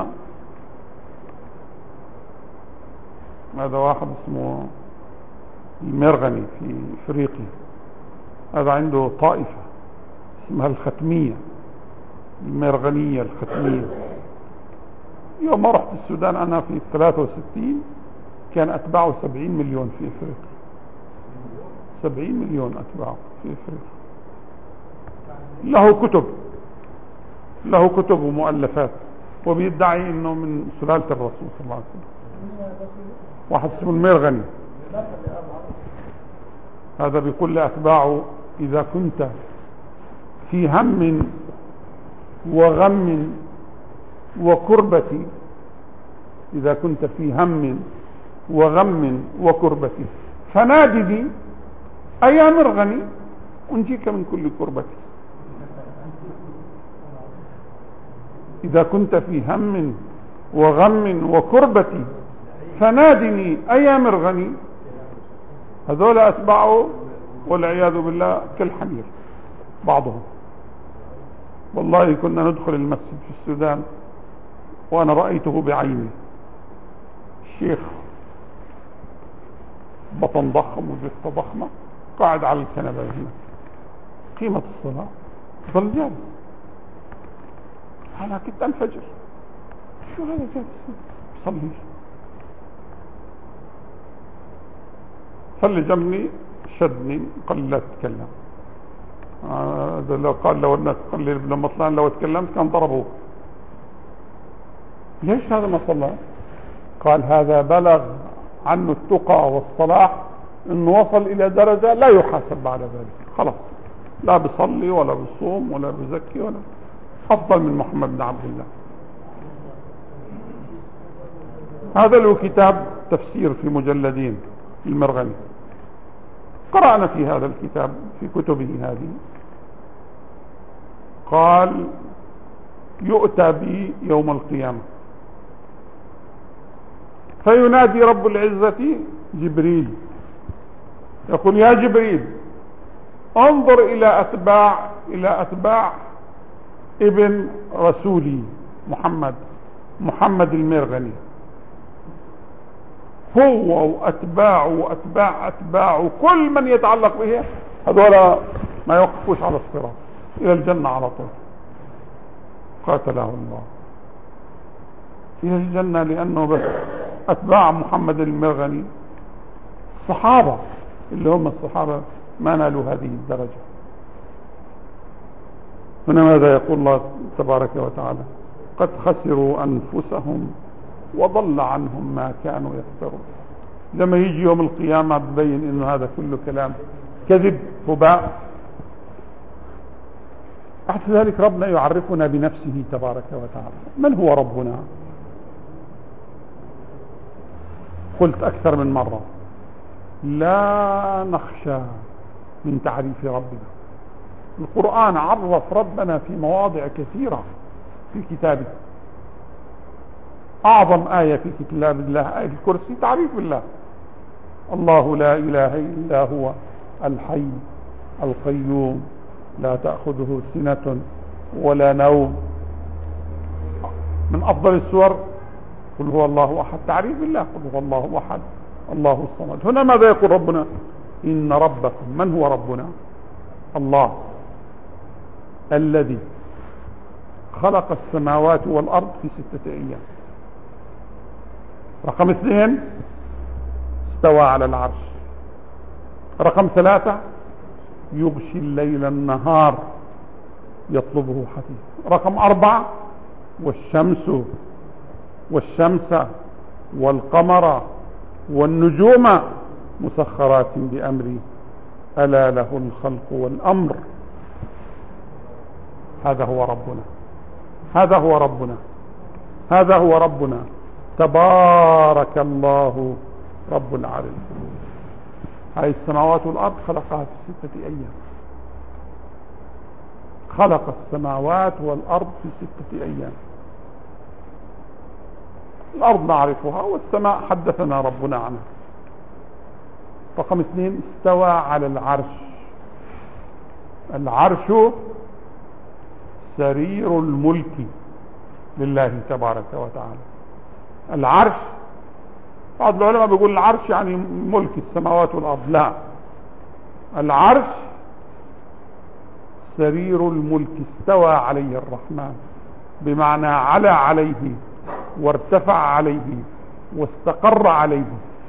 هذا واحد اسمه المرغني في افريقيا، هذا عنده طائفة اسمها الختمية، المرغنية الختمية. يوم ما رحت السودان انا في 63 كان اتباعه 70 مليون في افريقيا، 70 مليون اتباعه في افريقيا. له كتب ومؤلفات، وبيدعي انه من سلالة الرسول صلى الله عليه وسلم. واحد اسمه المرغني، هذا بيقول لأتباعه إذا كنت في هم وغم وكربة، إذا كنت في هم وغم وكربة فنادني أيا مرغني أنجيك من كل كربة. إذا كنت في هم وغم وكربة فنادني أيا مرغني. هذول أتباعه والعياذ بالله كالحمير بعضهم. والله كنا ندخل المسجد في السودان وأنا رأيته بعيني، الشيخ بطن ضخم وجثة ضخمة قاعد على الكنبة هنا، قيمة الصلاة ظل جالس. أنا كنت أنفجر، شو هذا جالس صلي؟ صلي جنبي شدني قال لا تتكلم. لو قال لو انك قال لما طلعنا لو تكلمت كان ضربوه. ليش هذا ما صلى؟ قال هذا بلغ عنه التقى والصلاح انه وصل الى درجة لا يحاسب بعد ذلك، خلاص لا بيصلي ولا بيصوم ولا بيزكي ولا افضل من محمد بن عبد الله. هذا له كتاب تفسير في مجلدين المرغني. قرأنا في هذا الكتاب في كتبه هذه، قال يؤتى بي يوم القيامة فينادي رب العزة جبريل يقول يا جبريل انظر إلى أتباع ابن رسولي محمد المرغني، هو وأتباعه كل من يتعلق به هذولا ما يوقفوش على الصراط إلى الجنة على طول، قاتله الله إلى الجنة، لأنه بس أتباع محمد المرغني الصحابة اللي هم الصحابة ما نالوا هذه الدرجة. هنا ماذا يقول الله تبارك وتعالى؟ قد خسروا أنفسهم وضل عنهم ما كانوا يفترون. لما يجي يوم القيامة ببين إنه هذا كله كلام كذب هباء. بعد ذلك ربنا يعرفنا بنفسه تبارك وتعالى. من هو ربنا؟ قلت أكثر من مرة لا نخشى من تعريف ربنا. القرآن عرف ربنا في مواضع كثيرة في كتابه. أعظم آية في كتاب الله آية الكرسي تعريف بالله. الله لا إله إلا هو الحي القيوم لا تأخذه سنة ولا نوم. من أفضل السور قل هو الله أحد تعريف بالله، قل هو الله أحد الله الصمد. هنا ماذا يقول ربنا؟ إن ربكم. من هو ربنا؟ الله الذي خلق السماوات والأرض في 6 أيام. رقم 2 استوى على العرش. رقم 3 يغشي الليل النهار يطلبه حثيث. رقم 4 والشمس والقمر والنجوم مسخرات بأمري ألا له الخلق والأمر. هذا هو ربنا تبارك الله رب العالمين. هذه السماوات والأرض خلقها في 6 أيام. خلق السماوات والأرض في 6 أيام. الأرض نعرفها والسماء حدثنا ربنا عنها. رقم 2 استوى على العرش. العرش سرير الملك لله تبارك وتعالى. العرش بعض العلماء بيقول العرش يعني ملك السماوات والأرض، لا، العرش سرير الملك استوى عليه الرحمن، بمعنى على عليه وارتفع عليه واستقر عليه.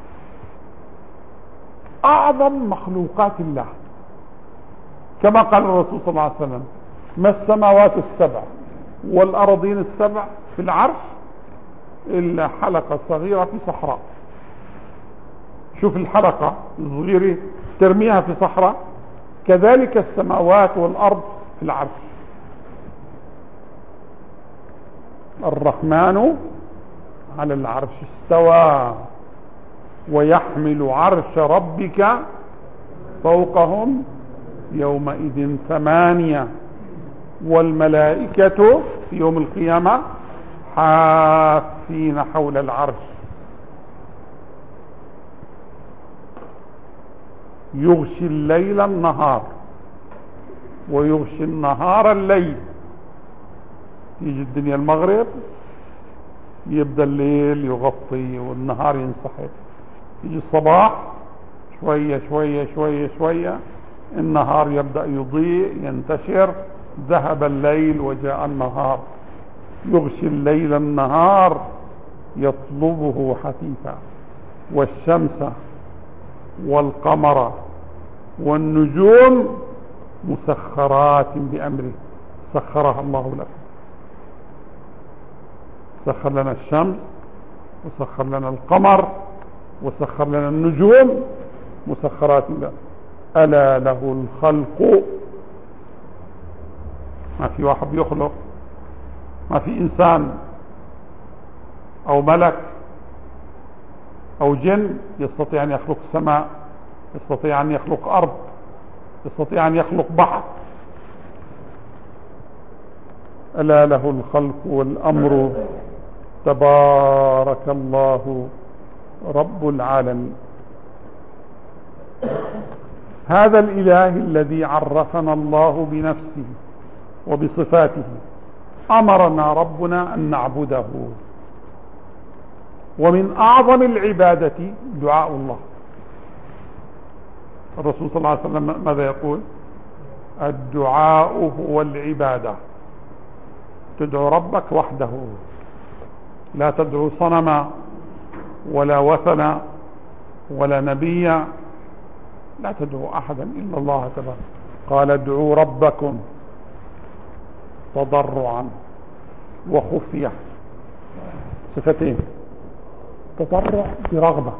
أعظم مخلوقات الله كما قال الرسول صلى الله عليه وسلم ما السماوات السبع والأرضين السبع في العرش إلا حلقة صغيرة في صحراء. شوف الحلقة الصغيرة ترميها في صحراء، كذلك السماوات والأرض في العرش. الرحمن على العرش استوى ويحمل عرش ربك فوقهم يومئذ 8 والملائكة في يوم القيامة حافين حول العرش. يغشي الليل النهار ويغشي النهار الليل. يجي الدنيا المغرب يبدأ الليل يغطي والنهار ينسحب. يجي الصباح شوية شوية شوية شوية النهار يبدأ يضيء ينتشر، ذهب الليل وجاء النهار. يغشي الليل النهار يطلبه حثيثا والشمس والقمر والنجوم مسخرات بأمره. سخرها الله لكم. سخر لنا الشمس وسخر لنا القمر وسخر لنا النجوم مسخرات له. ألا له الخلق. ما في واحد يخلق، ما في إنسان أو ملك أو جن يستطيع أن يخلق السماء يستطيع أن يخلق أرض، يستطيع أن يخلق بحر. ألا له الخلق والأمر تبارك الله رب العالمين. هذا الإله الذي عرفنا الله بنفسه وبصفاته أمرنا ربنا أن نعبده، ومن أعظم العبادة دعاء الله. الرسول صلى الله عليه وسلم ماذا يقول؟ الدعاء هو العبادة. تدعو ربك وحده، لا تدعو صنما ولا وثنا ولا نبيا، لا تدعو أحدا إلا الله تبارك. قال ادعوا ربكم تضرعا وخفية، صفتين، تضرع برغبة،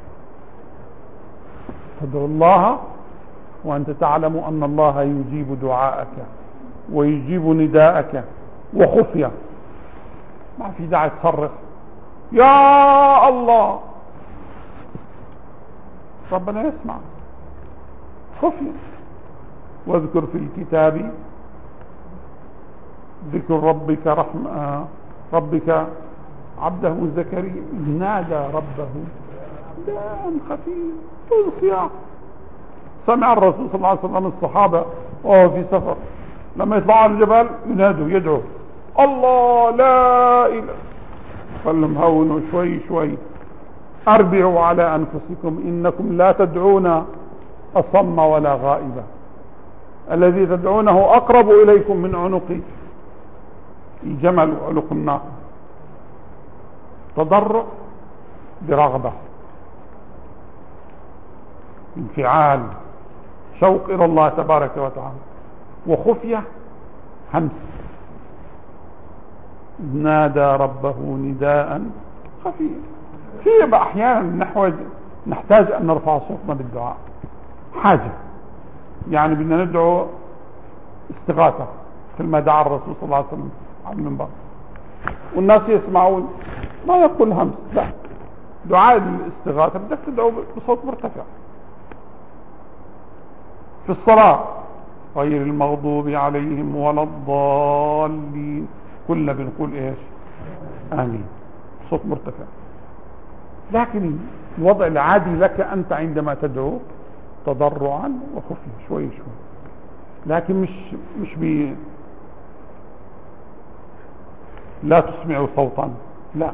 تدعو الله وأنت تعلم أن الله يجيب دعاءك ويجيب نداءك، وخفية، ما في داعي تصرخ يا الله، ربنا يسمع. خفية. واذكر في الكتاب ذكر ربك عبده زكريا نادى ربه نداء خفيا طول صياح. سمع الرسول صلى الله عليه وسلم الصحابة وهو في سفر لما يطلعوا على الجبل ينادوا يدعوا الله لا إله، قال لهم هونوا شوي شوي، أربعوا على أنفسكم إنكم لا تدعون أصم ولا غائبا، الذي تدعونه أقرب إليكم من عنق الجمل وعنق الناقة. تضرع برغبة، انفعال، شوق إلى الله تبارك وتعالى. وخفية همس، نادى ربه نداء خفيا. في أحيانا نحتاج أن نرفع صوتنا بالدعاء، حاجة يعني بدنا ندعو استغاثة مثل ما دعا الرسول صلى الله عليه وسلم على المنبر والناس يسمعون، ما يقول همس، لا، دعاء الاستغاثة بدك تدعو بصوت مرتفع. في الصلاة غير المغضوب عليهم ولا الضالين كلنا بنقول ايش؟ آمين، صوت مرتفع. لكن الوضع العادي لك أنت عندما تدعو تضرعا وخفيا شوي شوي، لكن مش لا تسمع صوتا، لا.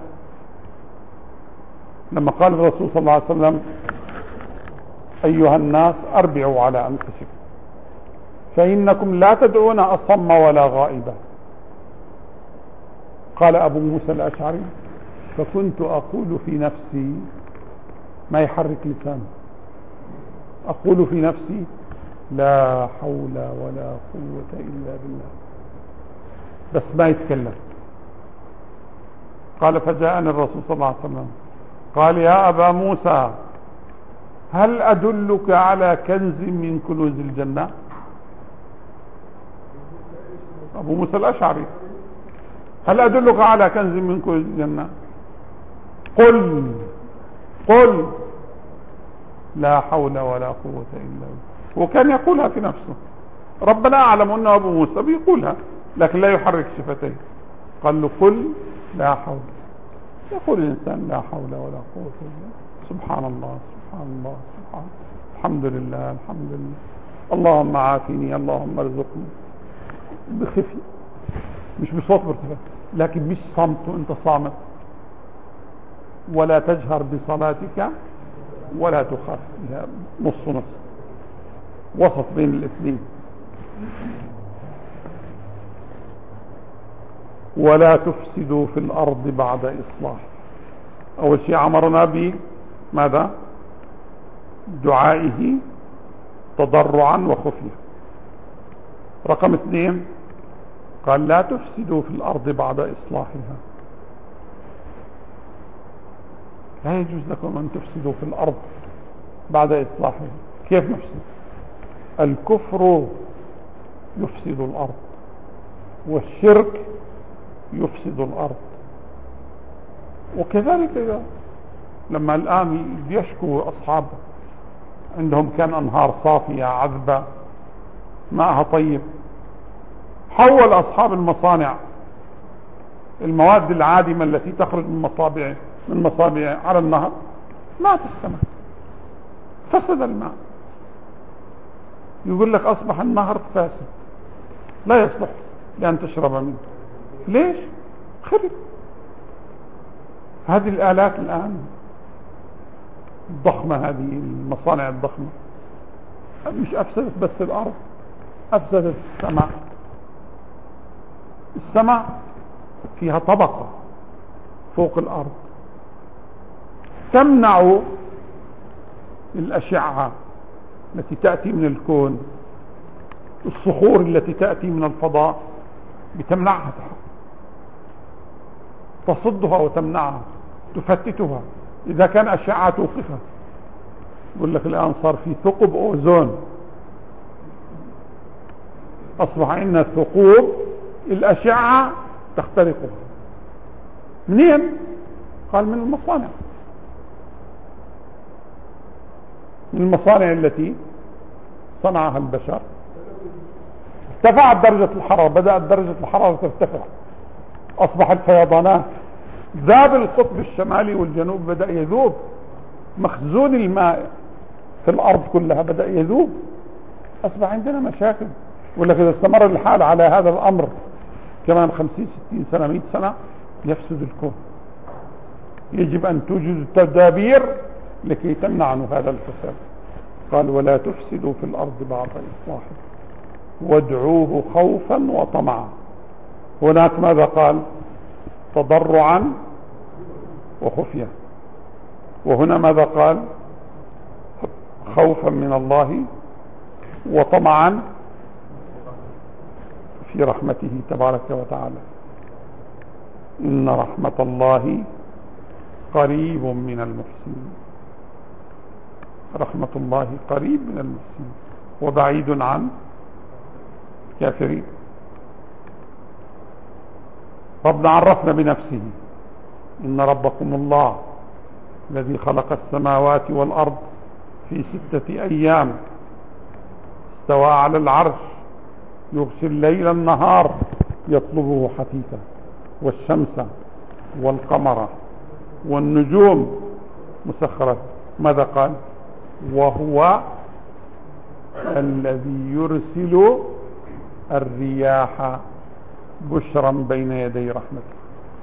لما قال الرسول صلى الله عليه وسلم أيها الناس أربعوا على أنفسكم فإنكم لا تدعون أصم ولا غائبا. قال أبو موسى الأشعري فكنت أقول في نفسي، ما يحرك لسانه، أقول في نفسي لا حول ولا قوة إلا بالله، بس ما يتكلم. قال فجاءني الرسول صلى الله عليه وسلم قال يا أبا موسى هل أدلك على كنز من كنوز الجنة؟ أبو موسى الأشعري هل أدلك على كنز من كنوز الجنة؟ قل لا حول ولا قوة إلا بالله. وكان يقولها في نفسه، ربنا أعلم أنه أبو موسى بيقولها لكن لا يحرك شفتيه. قال له قل لا حول. يقول الإنسان لا حول ولا قوة إلا بالله، سبحان الله سبحان الله سبحان الله، الحمد لله الحمد لله، اللهم عافني اللهم ارزقني، بخفي مش بصوت مرتفع، لكن مش صمت وانت صامت. ولا تجهر بصلاتك ولا تخاف، نص وسط بين الاثنين. ولا تفسدوا في الأرض بعد إصلاح. أول شيء أمرنا به ماذا؟ دعائه تضرعا وخفية. رقم 2 قال لا تفسدوا في الأرض بعد إصلاحها. لا يجوز لكم أن تفسدوا في الأرض بعد إصلاحها. كيف نفسد؟ الكفر يفسد الأرض والشرك يفسد الأرض. وكذلك لما الآن يشكو أصحاب عندهم كان أنهار صافية عذبة ماءها طيب. حول أصحاب المصانع المواد العادمة التي تخرج من مصابع على النهر مات السمك، فسد الماء. يقول لك أصبح النهر فاسد لا يصلح لأن تشرب منه. ليش؟ خرب. هذه الآلات الآن الضخمة، هذه المصانع الضخمة مش أفسدت بس الأرض، أفسدت السماء. السماء فيها طبقة فوق الأرض تمنع الأشعة التي تأتي من الكون، الصخور التي تأتي من الفضاء بتمنعها، تصدها وتمنعها، تفتتها. إذا كان أشعة توقفها. يقول لك الآن صار في ثقب أوزون، أصبح عندنا ثقوب الأشعة تخترقها. منين؟ قال من المصانع، من المصانع التي صنعها البشر. ارتفعت درجة الحرارة، بدأت درجة الحرارة ترتفع، أصبحت فيضانات، ذاب القطب الشمالي والجنوب بدأ يذوب، مخزون الماء في الأرض كلها بدأ يذوب، أصبح عندنا مشاكل. ولكن إذا استمر الحال على هذا الأمر كمان 50 60 سنة 100 سنة يفسد الكون. يجب أن توجد تدابير لكي تمنع عنه هذا الفساد. قال ولا تفسدوا في الأرض بعد إصلاحها وادعوه خوفا وطمعا. هناك ماذا قال؟ تضرعا وخفية. وهنا ماذا قال؟ خوفا من الله وطمعا في رحمته تبارك وتعالى. إن رحمة الله قريب من المحسنين. رحمة الله قريب من المحسنين وبعيد عن الكافرين. ربنا عرفنا بنفسه: إن ربكم الله الذي خلق السماوات والأرض في 6 أيام استوى على العرش يغشي الليل النهار يطلبه حثيثا والشمس والقمر والنجوم مسخرة. ماذا قال؟ وهو الذي يرسل الرياح بشرا بين يدي رحمته.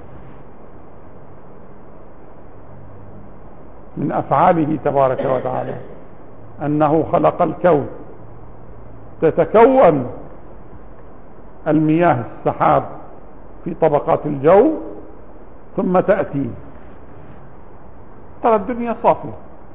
من أفعاله تبارك وتعالى أنه خلق الكون، تتكون المياه السحاب في طبقات الجو ثم تأتي. ترى الدنيا صافية.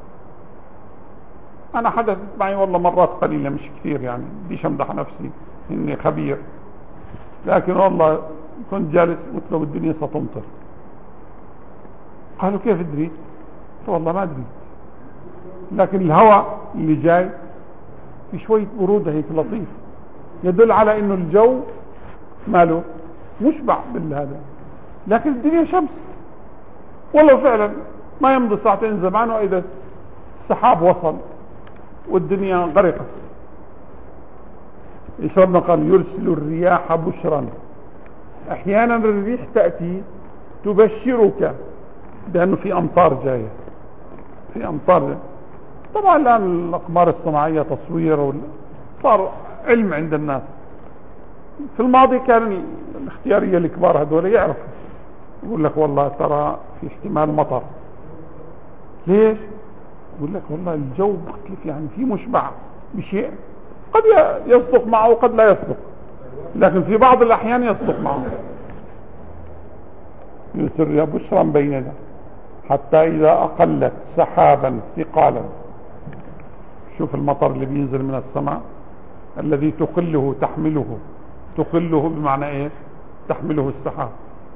أنا حدثت معي والله مرات قليلة مش كثير، يعني بديش أمدح نفسي إني خبير، لكن والله كنت جالس قلت له الدنيا ستمطر. قالوا كيف دريت؟ والله ما دريت، لكن الهواء اللي جاي في شوية برودة هيك لطيف يدل على إنه الجو ماله مشبع بالهذا، لكن الدنيا شمس. والله فعلا ما يمضي ساعتين زمان وإذا السحاب وصل والدنيا غرقت. إيش ربنا قال؟ يرسل الرياح بشرا. أحيانا الريح تأتي تبشرك بأنه في أمطار جاية، في أمطار جاية. طبعا الآن الأقمار الصناعية تصوير صار علم عند الناس. في الماضي كان الاختيارية الكبار هذول يعرفوا، يقول لك والله ترى في احتمال مطر. ليش؟ يقول لك والله الجو مختلف، يعني في مشبع بشيء قد يصدق معه وقد لا يصدق، لكن في بعض الأحيان يصدق معه. يسر بشرا بيننا حتى إذا أقلت سحابا ثقالا. شوف المطر اللي بينزل من السماء الذي تقله تحمله، تقله بمعنى ايش؟ تحمله السحاب.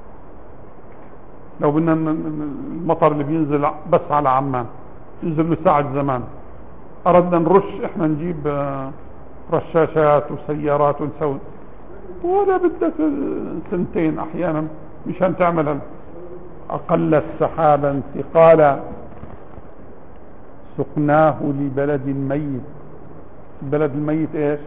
لو بدنا المطر اللي بينزل بس على عمان ينزل له ساعة زمان، أردنا نرش إحنا نجيب رشاشات وسيارات ونسوي، ولا بدك سنتين أحيانا مشان تعمل. أقلت سحابا ثقالا سقناه لبلد ميت. البلد الميت ايش؟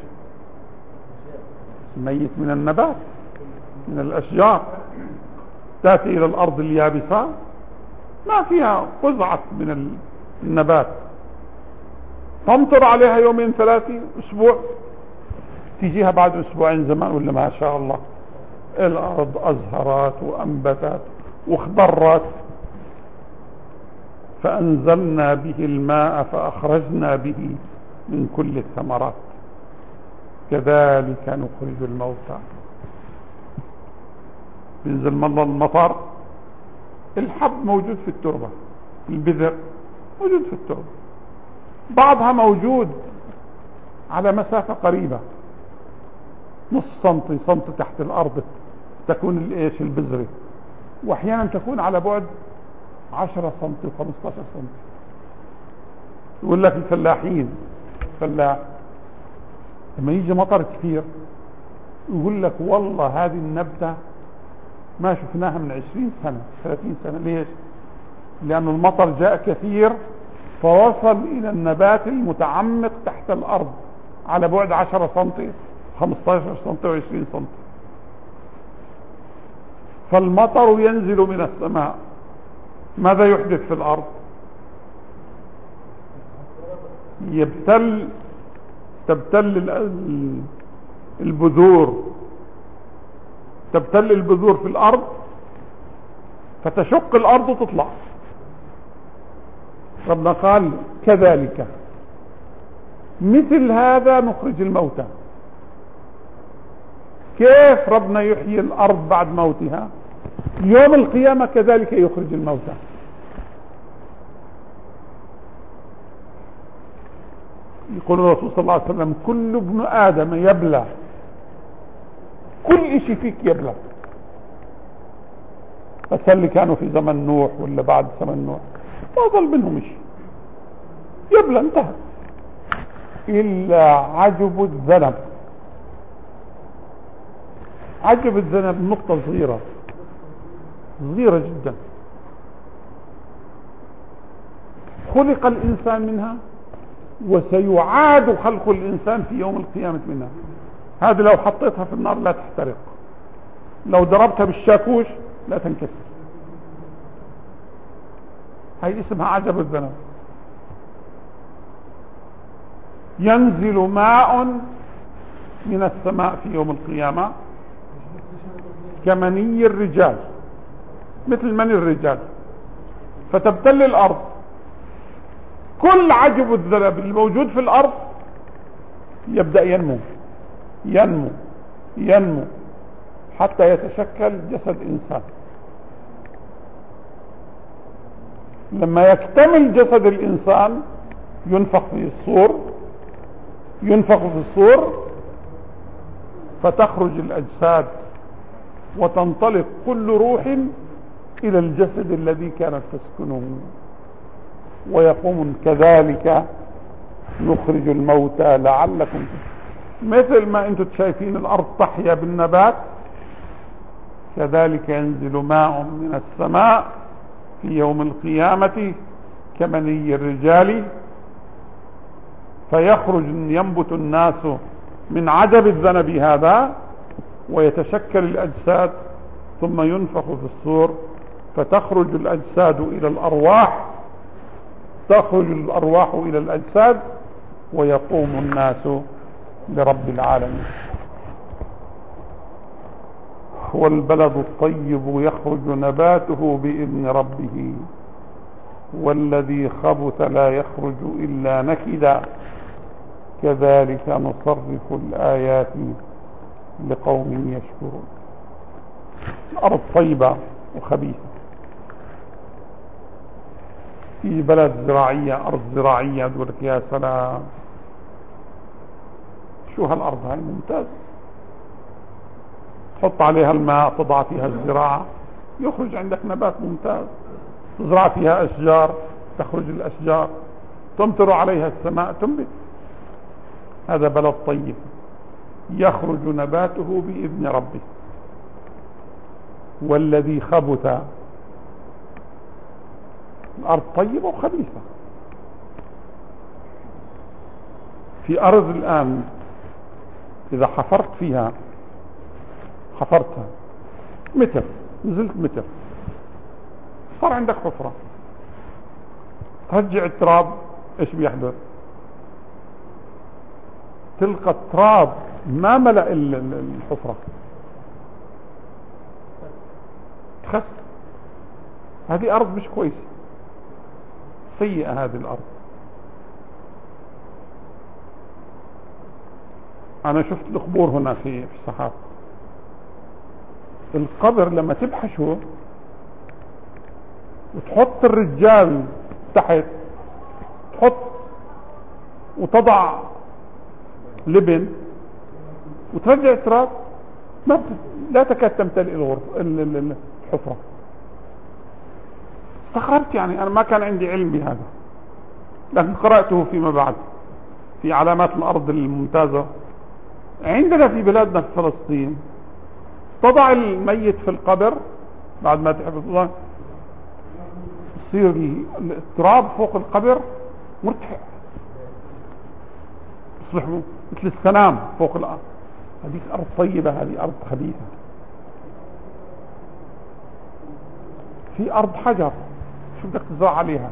ميت من النبات، من الاشجار. تأتي الى الارض اليابسة ما فيها قزعة من النبات، تمطر عليها يومين ثلاثة اسبوع، تيجيها بعد اسبوعين زمان ولا ما شاء الله الارض ازهرت وانبتت واخضرت. فانزلنا به الماء فاخرجنا به من كل الثمرات كذلك نخرج الموتى. بينزل من المطر، الحب موجود في التربة، البذر موجود في التربة، بعضها موجود على مسافة قريبة نص سنتي سنتي تحت الأرض تكون الايش البذرة، واحيانا تكون على بعد 10 سنتي و15 سنتي. يقول لك الفلاحين فلاح لما يجي مطر كثير يقول لك والله هذه النبتة ما شفناها من 20 سنة 30 سنة. ليش؟ لأن المطر جاء كثير فوصل إلى النبات المتعمق تحت الأرض على بعد 10 سنتي 15 سنتي و20 سنتي. فالمطر ينزل من السماء، ماذا يحدث في الأرض؟ تبتل البذور، تبتل البذور في الأرض فتشق الأرض وتطلع. ربنا قال كذلك مثل هذا نخرج الموتى. كيف ربنا يحيي الأرض بعد موتها؟ يوم القيامة كذلك يخرج الموتى. يقول الرسول صلى الله عليه وسلم كل ابن آدم يبلى، كل اشي فيك يبلى. بس اللي كانوا في زمن نوح ولا بعد زمن نوح ما ظل منهم شيء، يبلى انتهى، إلا عجب الذنب. عجب الذنب نقطة صغيرة صغيرة جدا، خلق الإنسان منها وسيعاد خلق الإنسان في يوم القيامة منها. هذه لو حطيتها في النار لا تحترق، لو ضربتها بالشاكوش لا تنكسر. هي اسمها عجب الذنب. ينزل ماء من السماء في يوم القيامة كمني الرجال، مثل مني الرجال، فتبتل الأرض. كل عجب الذنب الموجود في الأرض يبدأ ينمو ينمو ينمو حتى يتشكل جسد إنسان. لما يكتمل جسد الإنسان ينفخ في الصور، ينفخ في الصور فتخرج الأجساد وتنطلق كل روح إلى الجسد الذي كانت تسكنه، ويقوم كذلك نخرج الموتى لعلكم. مثل ما انتم شايفين الأرض تحيا بالنبات كذلك ينزل ماء من السماء في يوم القيامة كمني الرجال، فيخرج ينبت الناس من عجب الذنب هذا ويتشكل الأجساد، ثم ينفخ في الصور فتخرج الأجساد إلى الأرواح، تخرج الأرواح إلى الأجساد ويقوم الناس لرب العالمين. والبلد الطيب يخرج نباته بإذن ربه والذي خبث لا يخرج إلا نكدا كذلك نصرف الآيات لقوم يشكرون. الأرض طيبة وخبيثة، في بلد زراعية، أرض زراعية، تقول لك يا سلام شو هالأرض هاي ممتاز، تحط عليها الماء، تضع فيها الزراعة، يخرج عندك نبات ممتاز. تزرع فيها أشجار، تخرج الأشجار، تمطر عليها السماء، تنبت. هذا بلد طيب يخرج نباته بإذن ربه. والذي خبث، الأرض طيبة وخبيثة، في أرض الآن إذا حفرت فيها، حفرتها متر، نزلت متر، صار عندك حفرة، ترجع التراب، ايش بيحدث؟ تلقى التراب ما ملأ الحفرة، خس. هذه أرض مش كويسة، سيئة هذه الأرض. أنا شفت القبور هنا في الصحراء، القبر لما تبحشه وتحط الرجال تحت، تحط وتضع لبن وترجع التراب، لا تكاد تمتلئ الحفرة. استغربت، يعني أنا ما كان عندي علم بهذا، لكن قرأته فيما بعد في علامات الأرض الممتازة. عندنا في بلادنا في فلسطين تضع الميت في القبر بعد ما تحفظ، يصير التراب فوق القبر مرتفع، يصبح مثل السنام فوق الأرض. هذه أرض طيبة، هذه أرض خبيثة. في أرض حجر، شو بدك تزرع عليها؟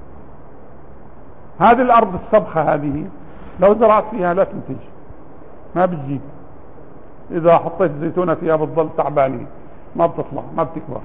هذه الأرض السبخة هذه لو زرعت فيها لا تنتج، ما بتجيب. إذا حطيت زيتونة فيها بتظل تعبانة، ما بتطلع، ما بتكبر.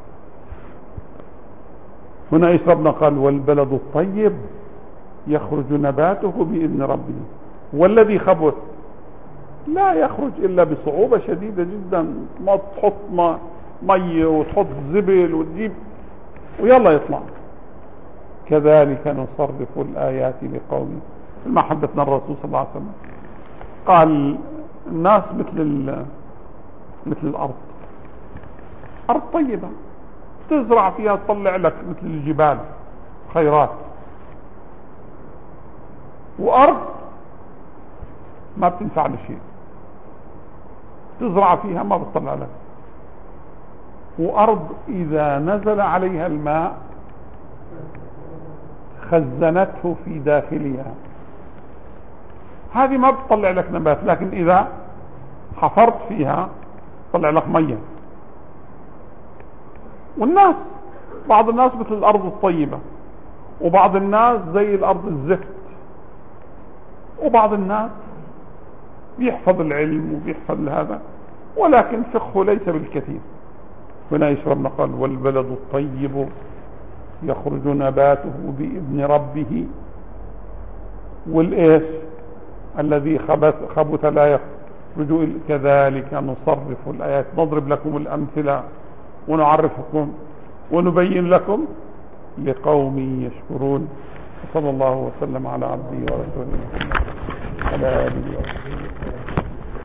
هنا ايش ربنا قال؟ والبلد الطيب يخرج نباته بإذن ربه والذي خبث لا يخرج إلا بصعوبة شديدة جدا. ما تحط مية وتحط زبل وتجيب ويلا يطلع. كذلك نصرف الآيات لقوم، ما حدثنا الرسول صلى الله عليه وسلم قال الناس مثل الأرض، أرض طيبة تزرع فيها تطلع لك مثل الجبال خيرات، وأرض ما بتنفع لشيء، تزرع فيها ما بتطلع لك، وأرض إذا نزل عليها الماء خزنته في داخلها. هذه ما بتطلع لك نبات، لكن إذا حفرت فيها تطلع لك مية. والناس، بعض الناس مثل الأرض الطيبة، وبعض الناس زي الأرض الزفت، وبعض الناس بيحفظ العلم وبيحفظ هذا، ولكن فقهه ليس بالكثير. هنا يشربنا قال والبلد الطيب يخرج نباته بإذن ربه والإيش الذي خبث لا يخرج. كذلك نصرف الآيات، نضرب لكم الأمثلة ونعرفكم ونبين لكم لقوم يشكرون. صلى الله وسلم على عبده ورسوله محمد وعلى آله وصحبه.